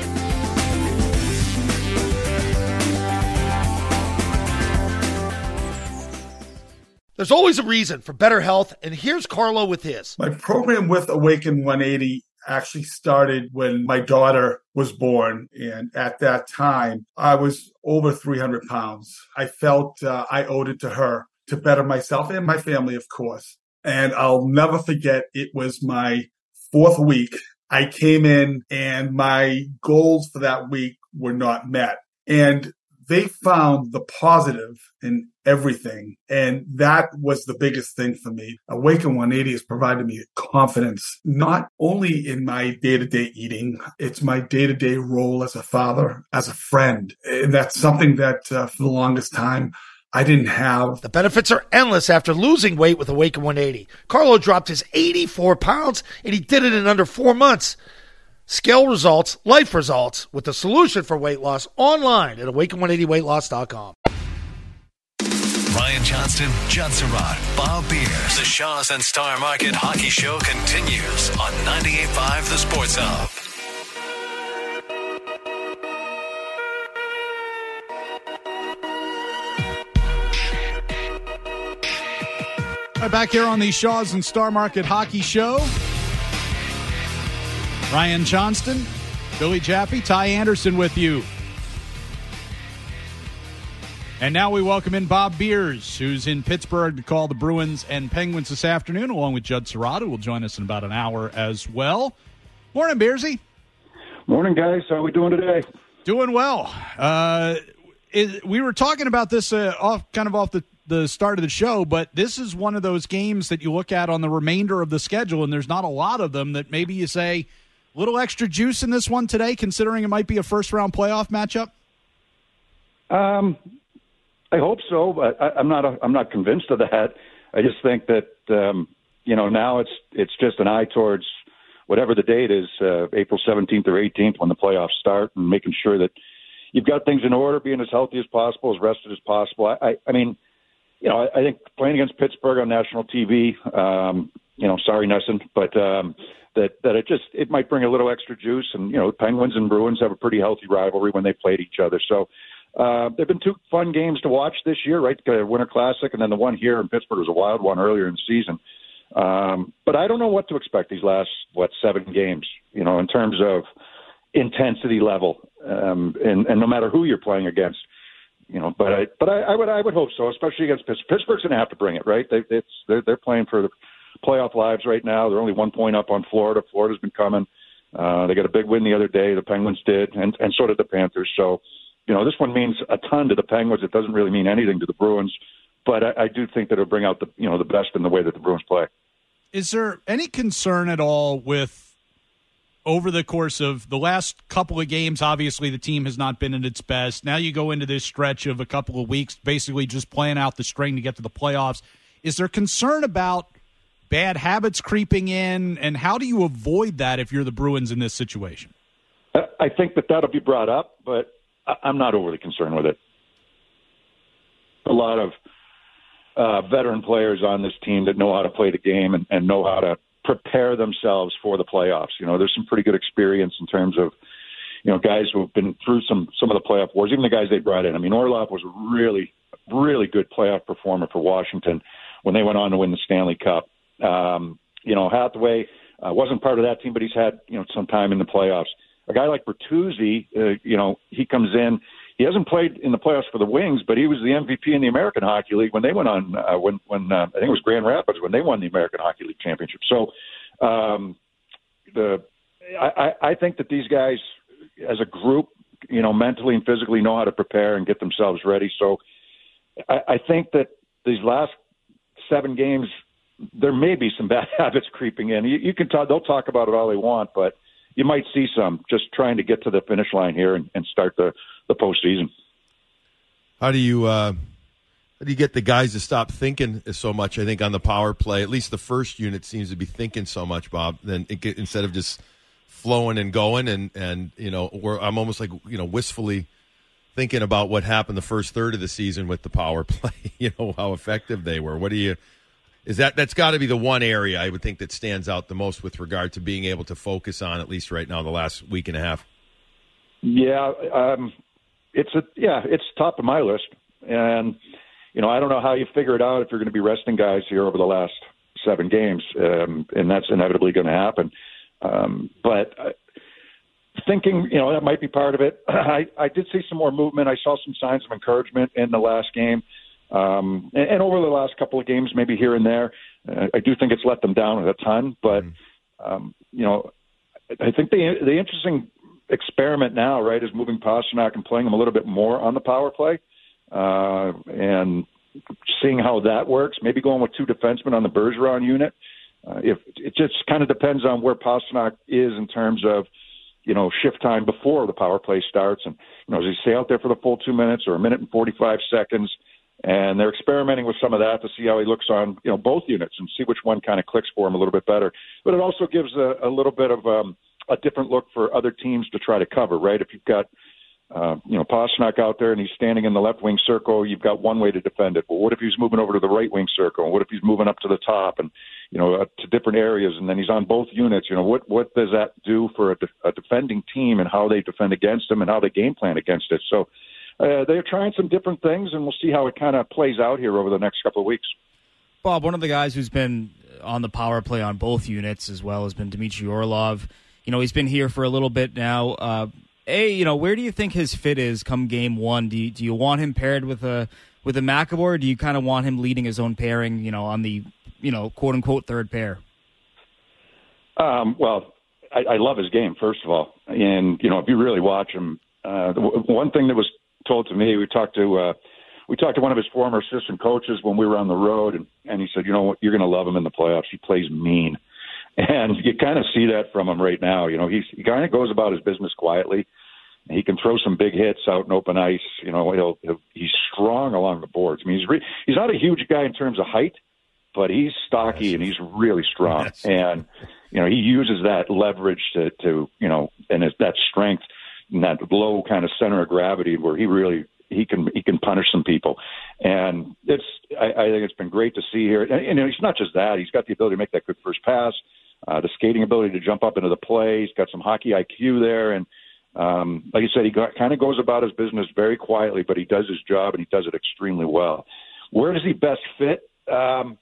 C: There's always a reason for better health, and here's Carlo with his.
D: My program with Awaken one eighty actually started when my daughter was born, and at that time, I was over three hundred pounds. I felt uh, I owed it to her to better myself and my family, of course. And I'll never forget, it was my fourth week. I came in and my goals for that week were not met. And they found the positive in everything. And that was the biggest thing for me. Awaken one eighty has provided me confidence, not only in my day-to-day eating, it's my day-to-day role as a father, as a friend. And that's something that uh, for the longest time, I didn't have.
C: The benefits are endless after losing weight with Awaken one eighty. Carlo dropped his eighty-four pounds, and he did it in under four months. Scale results, life results, with the solution for weight loss online at awaken one eighty weight loss dot com.
E: Ryan Johnston, John Surratt, Bob Beers. The Shaws and Star Market Hockey Show continues on ninety-eight point five The Sports Hub.
G: All right, back here on the Shaws and Star Market Hockey Show. Ryan Johnston, Billy Jaffe, Ty Anderson with you. And now we welcome in Bob Beers, who's in Pittsburgh to call the Bruins and Penguins this afternoon, along with Judd Surratt, who will join us in about an hour as well. Morning, Beersy.
M: Morning, guys. How are we doing today?
G: Doing well. Uh, it, we were talking about this uh, off, kind of off the, the start of the show, but this is one of those games that you look at on the remainder of the schedule, and there's not a lot of them that maybe you say, a little extra juice in this one today, considering it might be a first-round playoff matchup?
M: Um, I hope so, but I, I'm not. A, I'm not convinced of that. I just think that um, you know now it's it's just an eye towards whatever the date is, uh, April seventeenth or eighteenth, when the playoffs start, and making sure that you've got things in order, being as healthy as possible, as rested as possible. I, I, I mean, you know, I, I think playing against Pittsburgh on national T V, um, you know, sorry, Nesson, but. Um, That that it just it might bring a little extra juice, and you know Penguins and Bruins have a pretty healthy rivalry when they played each other. So uh, there've been two fun games to watch this year, right? The Winter Classic, and then the one here in Pittsburgh was a wild one earlier in the season. Um, but I don't know what to expect these last what seven games, you know, in terms of intensity level, um, and, and no matter who you're playing against, you know. But I but I, I would I would hope so, especially against Pittsburgh. Pittsburgh's going to have to bring it, right? They it's they're they're playing for the playoff lives right now. They're only one point up on Florida. Florida's been coming. Uh, they got a big win the other day. The Penguins did, and, and so did the Panthers. So, you know, this one means a ton to the Penguins. It doesn't really mean anything to the Bruins, but I, I do think that it'll bring out the you know the best in the way that the Bruins play.
G: Is there any concern at all with over the course of the last couple of games? Obviously, the team has not been at its best. Now you go into this stretch of a couple of weeks, basically just playing out the string to get to the playoffs. Is there concern about bad habits creeping in, and how do you avoid that if you're the Bruins in this situation?
M: I think that that'll be brought up, but I'm not overly concerned with it. A lot of uh, veteran players on this team that know how to play the game and, and know how to prepare themselves for the playoffs. You know, there's some pretty good experience in terms of, you know, guys who have been through some some of the playoff wars, even the guys they brought in. I mean, Orlov was a really, really good playoff performer for Washington when they went on to win the Stanley Cup. Um, you know, Hathaway uh, wasn't part of that team, but he's had, you know, some time in the playoffs. A guy like Bertuzzi, uh, you know, he comes in. He hasn't played in the playoffs for the Wings, but he was the M V P in the American Hockey League when they went on, uh, when, when uh, I think it was Grand Rapids, when they won the American Hockey League championship. So um, the I, I think that these guys, as a group, you know, mentally and physically know how to prepare and get themselves ready. So I, I think that these last seven games, there may be some bad habits creeping in. You, you can talk; they'll talk about it all they want, but you might see some just trying to get to the finish line here and, and start the, the postseason.
I: How do you uh, how do you get the guys to stop thinking so much? I think on the power play, at least the first unit seems to be thinking so much, Bob. Then it get, instead of just flowing and going, and and you know, or I'm almost like you know wistfully thinking about what happened the first third of the season with the power play. You know how effective they were. What do you? Is that that's got to be the one area I would think that stands out the most with regard to being able to focus on, at least right now, the last week and a half?
M: Yeah, um, it's a yeah, it's top of my list, and you know I don't know how you figure it out if you're going to be resting guys here over the last seven games, um, and that's inevitably going to happen. Um, but uh, thinking, you know, that might be part of it. I, I did see some more movement. I saw some signs of encouragement in the last game. Um, and, and over the last couple of games, maybe here and there, uh, I do think it's let them down a ton. But, um, you know, I think the the interesting experiment now, right, is moving Pastrnak and playing him a little bit more on the power play uh, and seeing how that works. Maybe going with two defensemen on the Bergeron unit. Uh, if it just kind of depends on where Pastrnak is in terms of, you know, shift time before the power play starts. And, you know, does he stay out there for the full two minutes or a minute and forty-five seconds? And they're experimenting with some of that to see how he looks on, you know, both units and see which one kind of clicks for him a little bit better. But it also gives a, a little bit of um, a different look for other teams to try to cover, right? If you've got, uh, you know, Pastrnak out there and he's standing in the left wing circle, you've got one way to defend it. But what if he's moving over to the right wing circle? And what if he's moving up to the top and, you know, uh, to different areas, and then he's on both units? You know, what what does that do for a, de- a defending team and how they defend against him and how they game plan against it? So uh, they're trying some different things, and we'll see how it kind of plays out here over the next couple of weeks.
H: Bob, one of the guys who's been on the power play on both units as well has been Dmitry Orlov. You know, he's been here for a little bit now. Uh, a, you know, where do you think his fit is come game one? Do you, do you want him paired with a with a McAvoy, or do you kind of want him leading his own pairing, you know, on the, you know, quote unquote third pair?
M: Um, well, I, I love his game, first of all. And, you know, if you really watch him, uh, the w- one thing that was told to me, we talked to uh, we talked to one of his former assistant coaches when we were on the road, and, and he said, you know what, you're going to love him in the playoffs. He plays mean. And you kind of see that from him right now. You know, he's, he kind of goes about his business quietly. He can throw some big hits out in open ice. You know, he'll, he'll he's strong along the boards. I mean, he's re- he's not a huge guy in terms of height, but he's stocky yes. and he's really strong. Yes. And you know, he uses that leverage to, to you know, and his, that strength and that low kind of center of gravity where he really he can he can punish some people. And it's I, I think it's been great to see here. And, and it's not just that; he's got the ability to make that good first pass, uh, the skating ability to jump up into the play. He's got some hockey I Q there, and um, like you said, he got, kind of goes about his business very quietly, but he does his job and he does it extremely well. Where does he best fit? Um,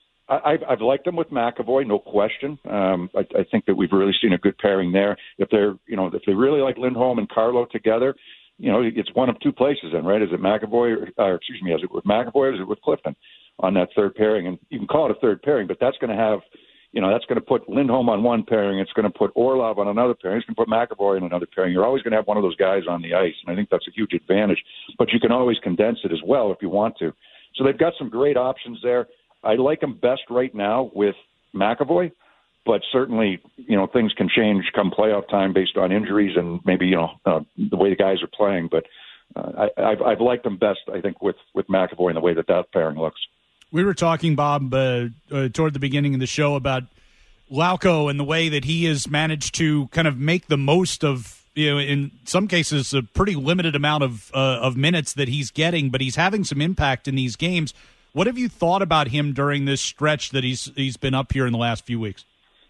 M: I, I've, I've liked him with McAvoy, no question. Um, I, I think that we've really seen a good pairing there. If they're, you know, if they really like Lindholm and Carlo together, you know, it's one of two places then, right? Is it McAvoy, or, or excuse me, is it with McAvoy or is it with Clifton on that third pairing? And you can call it a third pairing, but that's going to have, you know, that's going to put Lindholm on one pairing. It's going to put Orlov on another pairing. It's going to put McAvoy on another pairing. You're always going to have one of those guys on the ice, and I think that's a huge advantage. But you can always condense it as well if you want to. So they've got some great options there. I like him best right now with McAvoy, but certainly, you know, things can change come playoff time based on injuries and maybe, you know, uh, the way the guys are playing. But uh, I, I've, I've liked him best, I think, with, with McAvoy and the way that that pairing looks.
G: We were talking, Bob, uh, uh, toward the beginning of the show about Lauko and the way that he has managed to kind of make the most of, you know, in some cases, a pretty limited amount of uh, of minutes that he's getting, but he's having some impact in these games. What have you thought about him during this stretch that he's he's been up here in the last few weeks?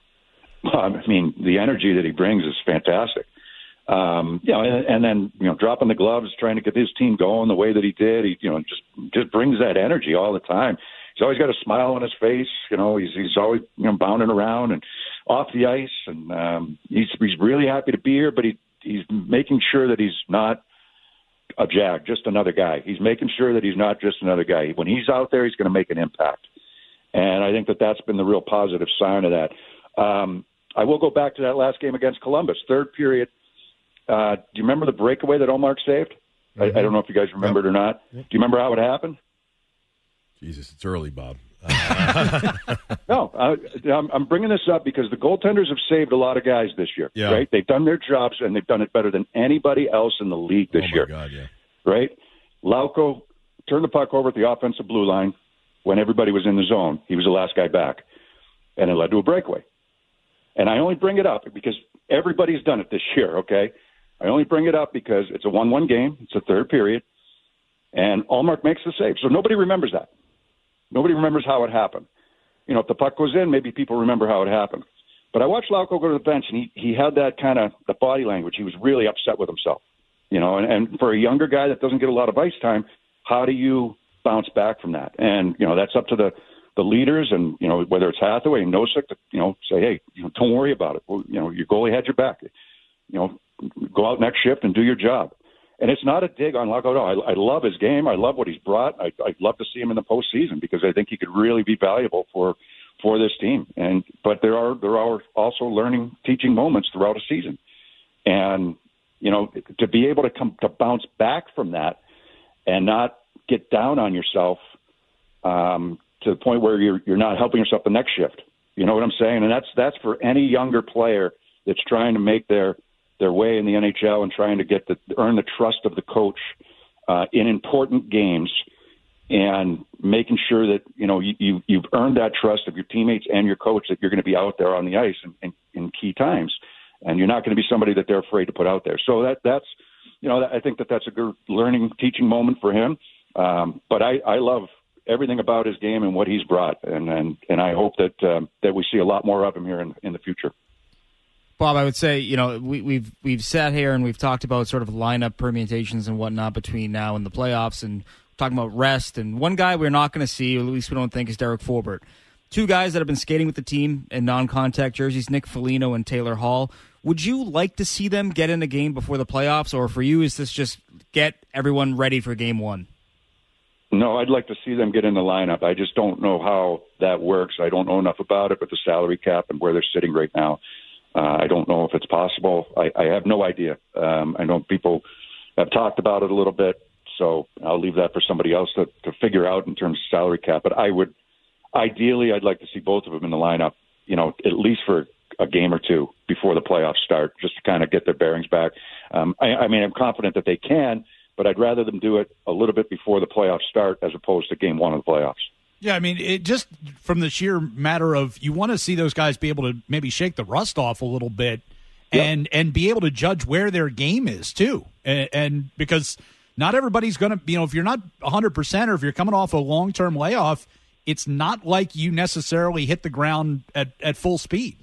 M: I mean, the energy that he brings is fantastic. Um, you know, and, and then, you know, dropping the gloves, trying to get his team going the way that he did, he, you know, just, just brings that energy all the time. He's always got a smile on his face. You know, he's, he's always, you know, bounding around and off the ice. And, um, he's, he's really happy to be here, but he, he's making sure that he's not a Jag, just another guy. He's making sure that he's not just another guy. When he's out there, he's going to make an impact. And I think that that's been the real positive sign of that. Um, I will go back to that last game against Columbus, third period. Uh, do you remember the breakaway that Ullmark saved? Mm-hmm. I, I don't know if you guys remember yep. it or not. Yep. Do you remember how it happened?
I: Jesus, it's early, Bob.
M: no, I, I'm, I'm bringing this up because the goaltenders have saved a lot of guys this year, yeah. right? They've done their jobs, and they've done it better than anybody else in the league this
I: oh my
M: year.
I: God, yeah.
M: Right? Lauko turned the puck over at the offensive blue line when everybody was in the zone. He was the last guy back, and it led to a breakaway. And I only bring it up because everybody's done it this year, okay? I only bring it up because it's a one one game. It's a third period. And Ullmark makes the save. So nobody remembers that. Nobody remembers how it happened. You know, if the puck goes in, maybe people remember how it happened. But I watched Lauko go to the bench, and he, he had that kind of the body language. He was really upset with himself. You know, and, and for a younger guy that doesn't get a lot of ice time, how do you bounce back from that? And, you know, that's up to the, the leaders and, you know, whether it's Hathaway and Nosek, to, you know, say, hey, you know, don't worry about it. Well, you know, your goalie had your back. You know, go out next shift and do your job. And it's not a dig on Luck. No, I, I love his game. I love what he's brought. I, I'd love to see him in the postseason because I think he could really be valuable for for this team. And but there are there are also learning, teaching moments throughout a season, and you know to be able to come to bounce back from that and not get down on yourself um, to the point where you're you're not helping yourself the next shift. You know what I'm saying? And that's that's for any younger player that's trying to make their their way in the N H L and trying to get the earn the trust of the coach uh, in important games, and making sure that you know you, you you've earned that trust of your teammates and your coach that you're going to be out there on the ice in, in, in key times, and you're not going to be somebody that they're afraid to put out there. So that that's you know I think that that's a good learning, teaching moment for him. Um, but I, I love everything about his game and what he's brought, and and, and I hope that um, that we see a lot more of him here in, in the future.
H: Bob, I would say, you know, we, we've we've sat here and we've talked about sort of lineup permutations and whatnot between now and the playoffs, and talking about rest. And one guy we're not going to see, or at least we don't think, is Derek Forbort. Two guys that have been skating with the team in non-contact jerseys, Nick Foligno and Taylor Hall. Would you like to see them get in a game before the playoffs, or for you, is this just get everyone ready for game one?
M: No, I'd like to see them get in the lineup. I just don't know how that works. I don't know enough about it with the salary cap and where they're sitting right now. Uh, I don't know if it's possible. I, I have no idea. Um, I know people have talked about it a little bit, so I'll leave that for somebody else to, to figure out in terms of salary cap. But I would, ideally, I'd like to see both of them in the lineup, you know, at least for a game or two before the playoffs start, just to kind of get their bearings back. Um, I, I mean, I'm confident that they can, but I'd rather them do it a little bit before the playoffs start as opposed to game one of the playoffs.
G: Yeah, I mean, it just from the sheer matter of you want to see those guys be able to maybe shake the rust off a little bit and, yep. and be able to judge where their game is, too. And, and because not everybody's going to, you know, if you're not one hundred percent or if you're coming off a long-term layoff, it's not like you necessarily hit the ground at, at full speed.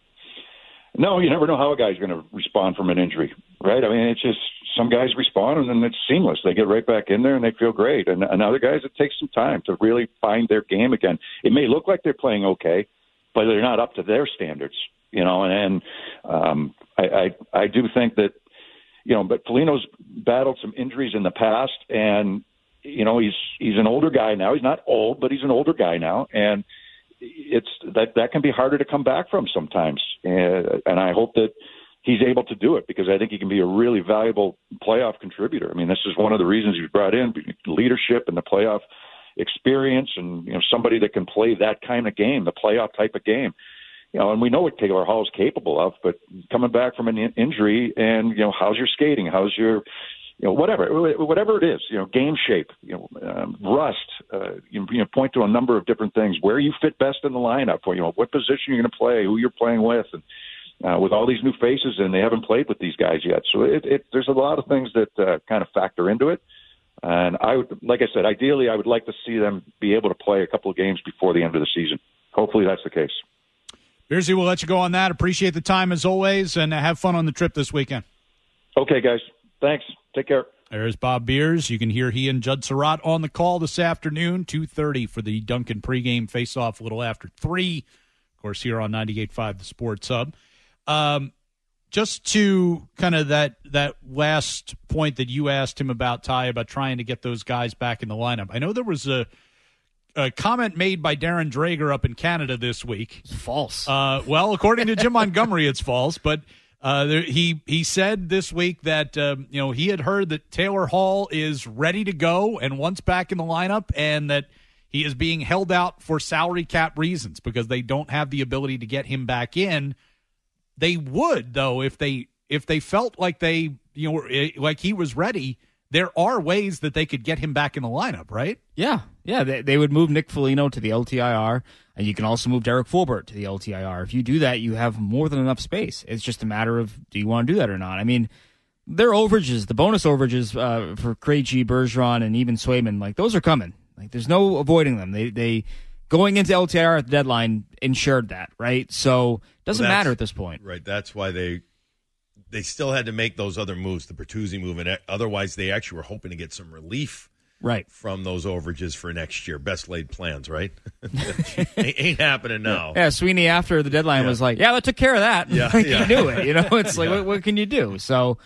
M: No, you never know how a guy's going to respond from an injury, right? I mean, it's just some guys respond and then it's seamless. They get right back in there and they feel great. And, and other guys, it takes some time to really find their game again. It may look like they're playing okay, but they're not up to their standards, you know. And, and um, I, I, I do think that, you know, but Foligno's battled some injuries in the past, and you know, he's he's an older guy now. He's not old, but he's an older guy now, and it's that that can be harder to come back from sometimes. And, and I hope that he's able to do it, because I think he can be a really valuable playoff contributor. I mean, this is one of the reasons he's brought in leadership and the playoff experience, and you know, somebody that can play that kind of game, the playoff type of game. You know, and we know what Taylor Hall is capable of, but coming back from an in- injury, and you know, how's your skating? How's your, you know, whatever, whatever it is, you know, game shape, you know, um, rust. Uh, you, you know, point to a number of different things where you fit best in the lineup, or you know, what position you're going to play, who you're playing with, and uh, with all these new faces, and they haven't played with these guys yet. So it, it, there's a lot of things that uh, kind of factor into it. And I would, like I said, ideally, I would like to see them be able to play a couple of games before the end of the season. Hopefully, that's the case.
G: Beersy, we'll let you go on that. Appreciate the time as always, and have fun on the trip this weekend.
M: Okay, guys. Thanks. Take care.
G: There's Bob Beers. You can hear he and Judd Surratt on the call this afternoon, two thirty for the Duncan pregame face-off, a little after three. Of course, here on ninety-eight point five, the Sports Hub. Um, just to kind of that that last point that you asked him about, Ty, about trying to get those guys back in the lineup. I know there was a A comment made by Darren Drager up in Canada this week.
H: It's false.
G: Uh, well, according to Jim Montgomery, it's false. But uh, there, he he said this week that um, you know he had heard that Taylor Hall is ready to go and wants back in the lineup, and that he is being held out for salary cap reasons because they don't have the ability to get him back in. They would, though, if they if they felt like they you know like he was ready. There are ways that they could get him back in the lineup, right?
H: Yeah, yeah. They, they would move Nick Foligno to the L T I R, and you can also move Derek Forbort to the L T I R. If you do that, you have more than enough space. It's just a matter of, do you want to do that or not? I mean, their overages, the bonus overages uh, for Krejci, Bergeron, and even Swayman, like those are coming. Like there's no avoiding them. They they going into L T I R at the deadline ensured that, right? So it doesn't well, matter at this point,
I: right? That's why they. They still had to make those other moves, the Bertuzzi move, and otherwise they actually were hoping to get some relief
H: right.
I: from those overages for next year. Best laid plans, right? ain't, ain't happening now.
H: Yeah, Sweeney after the deadline yeah. was like, yeah, that took care of that.
I: Yeah,
H: like,
I: yeah.
H: You knew it. You know, it's like, yeah. what, what can you do? So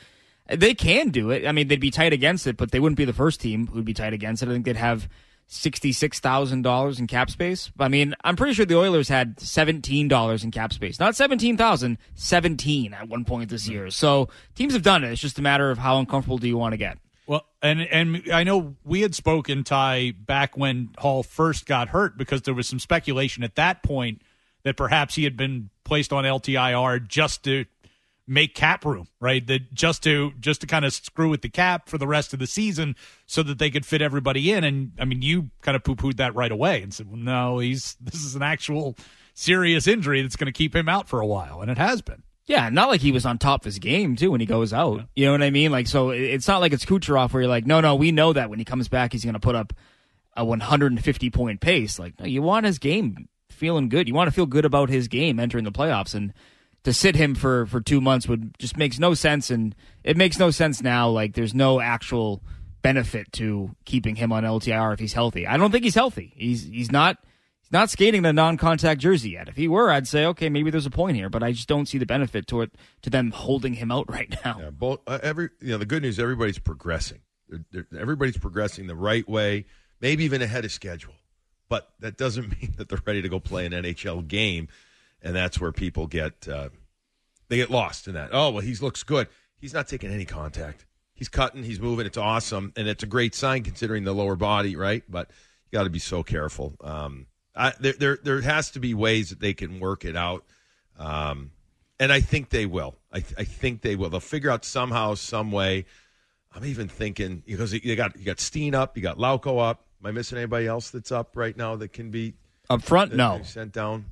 H: They can do it. I mean, they'd be tight against it, but they wouldn't be the first team who'd be tight against it. I think they'd have sixty-six thousand dollars in cap space. I mean, I'm pretty sure the Oilers had seventeen dollars in cap space. Not seventeen thousand, seventeen at one point this year. So teams have done it. It's just a matter of how uncomfortable do you want to get.
G: Well, and and I know we had spoken, Ty, back when Hall first got hurt, because there was some speculation at that point that perhaps he had been placed on L T I R just to make cap room, right? That just to just to kind of screw with the cap for the rest of the season so that they could fit everybody in. And I mean, you kind of poo-pooed that right away and said, well, no, he's this is an actual serious injury that's going to keep him out for a while, and it has been.
H: Yeah, not like he was on top of his game, too, when he goes out. Yeah. You know what I mean? Like, so it's not like it's Kucherov where you're like, no, no, we know that when he comes back, he's going to put up a one hundred fifty point pace. Like, no, you want his game feeling good. You want to feel good about his game entering the playoffs, and to sit him for, for two months would just makes no sense, and it makes no sense now. Like, there's no actual benefit to keeping him on L T I R if he's healthy. I don't think he's healthy. He's he's not he's not skating the non-contact jersey yet. If he were, I'd say, okay, maybe there's a point here, but I just don't see the benefit to it, to them holding him out right now.
I: Yeah, both, uh, every you know the good news, everybody's progressing. They're, they're, everybody's progressing the right way, maybe even ahead of schedule. But that doesn't mean that they're ready to go play an N H L game. And that's where people get uh, they get lost in that. Oh, well, he looks good. He's not taking any contact. He's cutting. He's moving. It's awesome, and it's a great sign considering the lower body, right? But you got to be so careful. Um, I, there, there, there has to be ways that they can work it out, um, and I think they will. I, I think they will. They'll figure out somehow, some way. I'm even thinking because you got you got Steen up, you got Lauko up. Am I missing anybody else that's up right now that can be
H: up front? No,
I: sent down.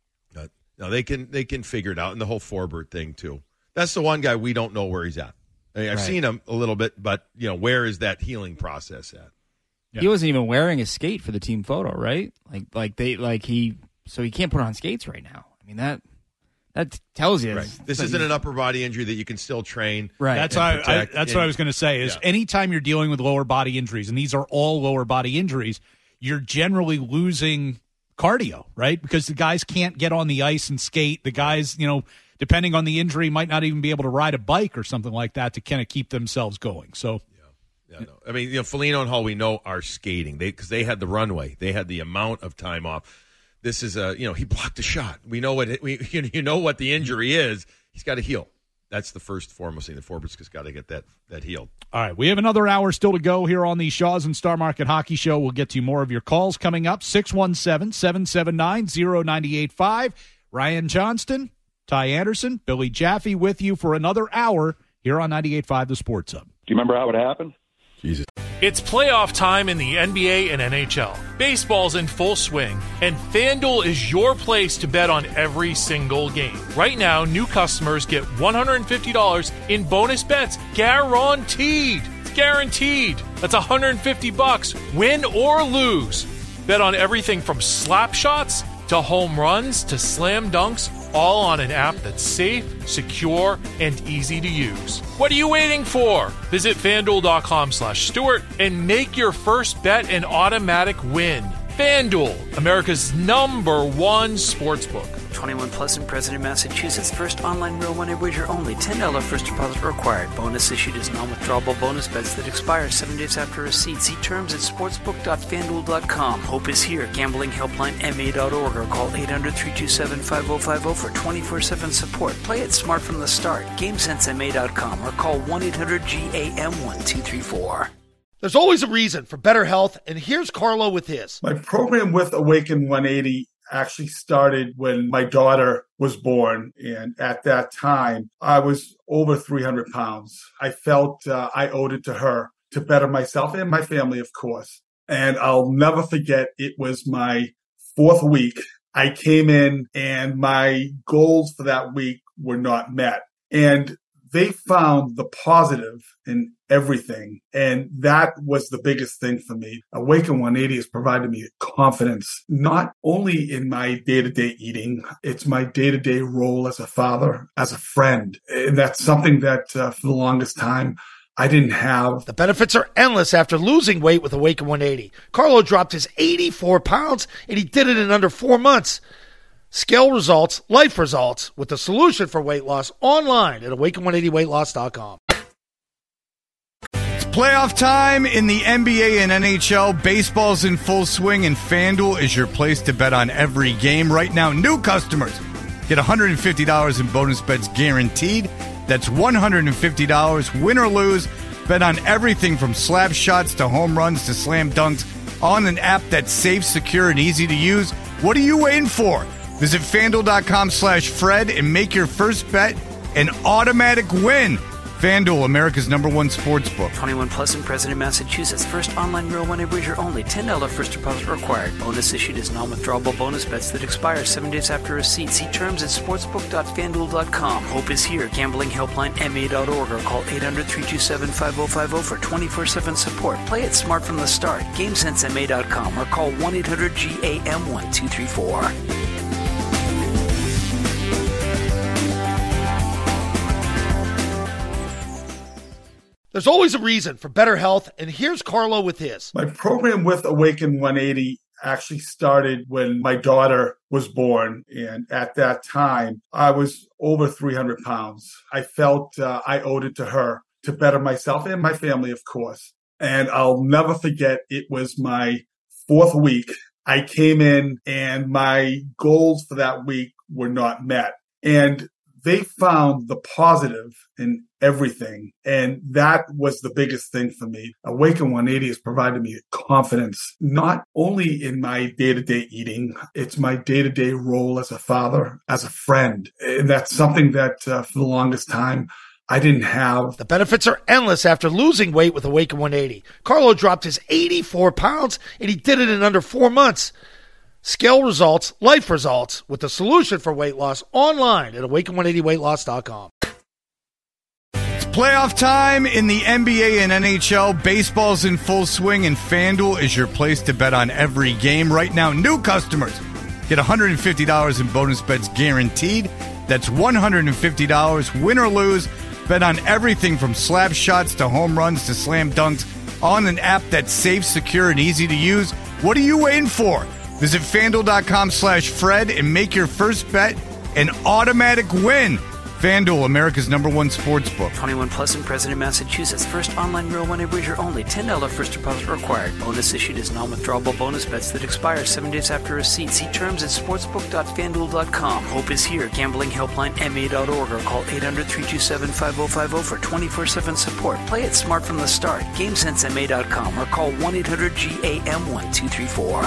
I: No, they can they can figure it out, and the whole Forbort thing too. That's the one guy we don't know where he's at. I mean, I've right. seen him a little bit, but you know, where is that healing process at?
H: Yeah. He wasn't even wearing a skate for the team photo, right? Like like they like he so he can't put on skates right now. I mean that that tells you
I: right. this isn't an upper body injury that you can still train.
H: Right.
G: That's I, I, that's and, what I was going to say. Is yeah. anytime you're dealing with lower body injuries, and these are all lower body injuries, you're generally losing cardio, right? Because the guys can't get on the ice and skate. The guys, you know, depending on the injury, might not even be able to ride a bike or something like that to kind of keep themselves going. So,
I: yeah, yeah no. I mean, you know, Foligno and Hall, we know are skating. They because they had the runway, they had the amount of time off. This is a, you know, he blocked a shot. We know what it, we you know what the injury is. He's got to heal. That's the first foremost thing. The Forbort's just got to get that that healed.
G: All right, we have another hour still to go here on the Shaw's and Star Market Hockey Show. We'll get to more of your calls coming up. six one seven, seven seven nine, zero nine eight five. Ryan Johnston, Ty Anderson, Billy Jaffe with you for another hour here on ninety-eight point five The Sports Hub.
M: Do you remember how it happened?
I: Jesus.
J: It's playoff time in the N B A and N H L. Baseball's in full swing, and FanDuel is your place to bet on every single game. Right now, new customers get one hundred fifty dollars in bonus bets guaranteed. It's guaranteed. That's one hundred fifty bucks, win or lose. Bet on everything from slap shots to home runs to slam dunks, all on an app that's safe, secure, and easy to use. What are you waiting for? Visit FanDuel.com slash Stewart and make your first bet an automatic win. FanDuel, America's number one sportsbook.
B: twenty-one plus and present in Massachusetts. First online real money wager only. ten dollars first deposit required. Bonus issued as non-withdrawable bonus bets that expire seven days after receipt. See terms at sportsbook dot fan duel dot com. Hope is here. Gambling helpline M A dot org or call eight hundred, three two seven, five oh five oh for twenty-four seven support. Play it smart from the start. game sense M A dot com or call one eight hundred G A M one two three four.
C: There's always a reason for better health, and here's Carlo with his.
D: My program with Awaken one eighty actually started when my daughter was born. And at that time, I was over three hundred pounds. I felt uh, I owed it to her to better myself and my family, of course. And I'll never forget, it was my fourth week. I came in and my goals for that week were not met. And they found the positive in everything. And that was the biggest thing for me. Awaken one eighty has provided me confidence, not only in my day-to-day eating, it's my day-to-day role as a father, as a friend. And that's something that uh, for the longest time, I didn't have.
C: The benefits are endless after losing weight with Awaken one eighty. Carlo dropped his eighty-four pounds, and he did it in under four months. Scale results, life results, with the solution for weight loss online at awaken one eighty weight loss dot com.
A: Playoff time in the N B A and N H L. Baseball's in full swing, and FanDuel is your place to bet on every game. Right now, new customers get one hundred fifty dollars in bonus bets guaranteed. That's one hundred fifty dollars, win or lose. Bet on everything from slap shots to home runs to slam dunks on an app that's safe, secure, and easy to use. What are you waiting for? Visit FanDuel.com slash Fred and make your first bet an automatic win. FanDuel, America's number one sports book.
B: twenty-one plus in President, Massachusetts. First online real money wager only. ten dollars first deposit required. Bonus issued as non-withdrawable bonus bets that expire seven days after receipt. See terms at sportsbook dot fanduel dot com. Hope is here. Gambling helpline M A dot org or call eight hundred, three two seven, five oh five oh for twenty-four seven support. Play it smart from the start. game sense M A dot com or call one eight hundred G A M one two three four.
C: There's always a reason for better health, and here's Carlo with his.
D: My program with Awaken one eighty actually started when my daughter was born, and at that time, I was over three hundred pounds. I felt uh, I owed it to her to better myself and my family, of course. And I'll never forget, it was my fourth week. I came in, and my goals for that week were not met. And they found the positive in everything. And that was the biggest thing for me. Awaken one eighty has provided me confidence, not only in my day-to-day eating, it's my day-to-day role as a father, as a friend. And that's something that uh, for the longest time, I didn't have.
C: The benefits are endless after losing weight with Awaken one eighty. Carlo dropped his eighty-four pounds, and he did it in under four months. Scale results, life results, with the solution for weight loss online at awaken one eighty weight loss dot com.
A: It's playoff time in the N B A and N H L. Baseball's in full swing, and FanDuel is your place to bet on every game. Right now, new customers get one hundred fifty dollars in bonus bets guaranteed. That's one hundred fifty dollars, win or lose. Bet on everything from slap shots to home runs to slam dunks on an app that's safe, secure, and easy to use. What are you waiting for? Visit FanDuel.com slash Fred and make your first bet an automatic win. FanDuel, America's number one sports book.
B: twenty-one plus in President, Massachusetts. First online real money wager only. ten dollars first deposit required. Bonus issued as non-withdrawable bonus bets that expire seven days after receipt. See terms at sportsbook dot fanduel dot com. Hope is here. Gambling helpline M A dot org or call eight hundred, three two seven, five oh five oh for twenty-four seven support. Play it smart from the start. game sense M A dot com or call one eight hundred G A M one two three four.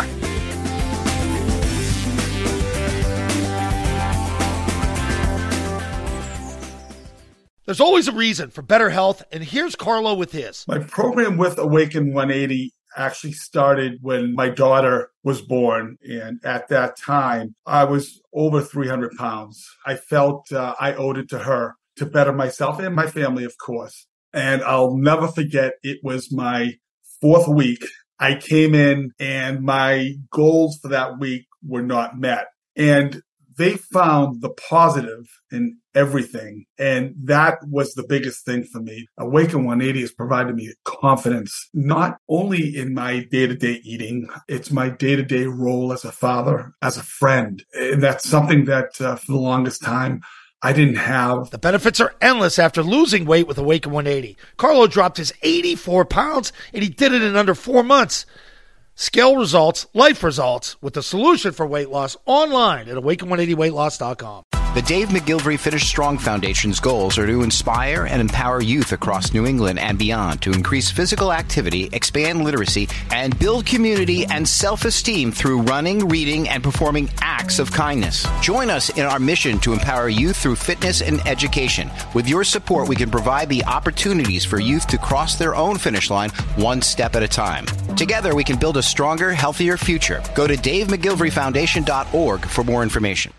C: There's always a reason for better health, and here's Carlo with his.
D: My program with Awaken one eighty actually started when my daughter was born. And at that time, I was over three hundred pounds. I felt uh, I owed it to her to better myself and my family, of course. And I'll never forget, it was my fourth week. I came in, and my goals for that week were not met. And they found the positive in everything. And that was the biggest thing for me. Awaken one eighty has provided me confidence, not only in my day-to-day eating, it's my day-to-day role as a father, as a friend. And that's something that uh, for the longest time, I didn't have.
C: The benefits are endless after losing weight with Awaken one eighty. Carlo dropped his eighty-four pounds, and he did it in under four months. Scale results, life results, with the solution for weight loss online at awaken one eighty weight loss dot com.
N: The Dave McGilvery Finish Strong Foundation's goals are to inspire and empower youth across New England and beyond to increase physical activity, expand literacy, and build community and self-esteem through running, reading, and performing acts of kindness. Join us in our mission to empower youth through fitness and education. With your support, we can provide the opportunities for youth to cross their own finish line one step at a time. Together, we can build a stronger, healthier future. Go to dave mcgilvery foundation dot org for more information.